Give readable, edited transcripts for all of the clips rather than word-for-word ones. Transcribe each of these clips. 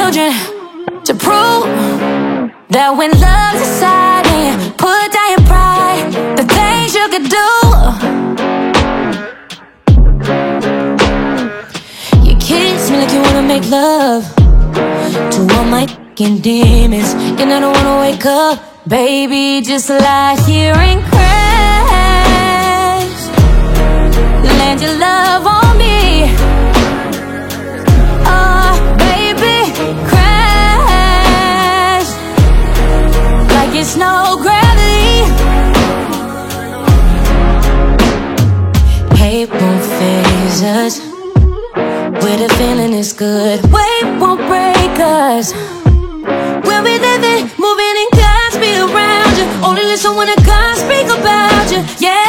children to prove that when love's deciding, put down your pride, the things you could do. You kiss me like you wanna make love to all my fucking demons, and I don't wanna wake up. Baby, just lie here and crash. Land your love on me. Oh, baby, crash like it's no gravity. Hate won't phase us. Where the feeling is good, weight won't break us. We'll be living, moving, and God's be around you. Only listen when the God speak about you. Yeah.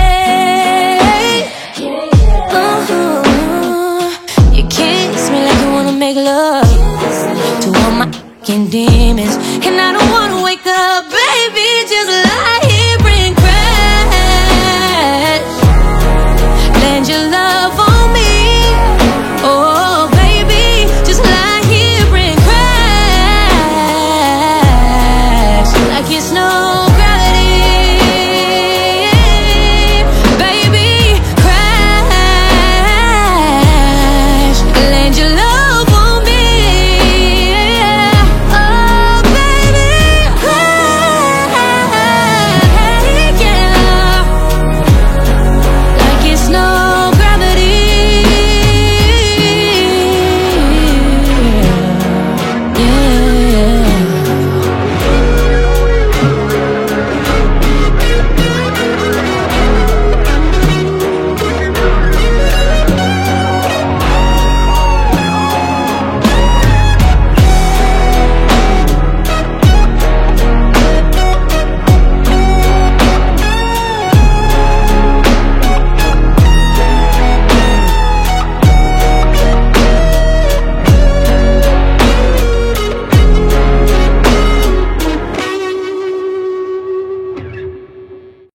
You kiss me like you wanna make love to all my fucking demons, and I don't wanna wake up.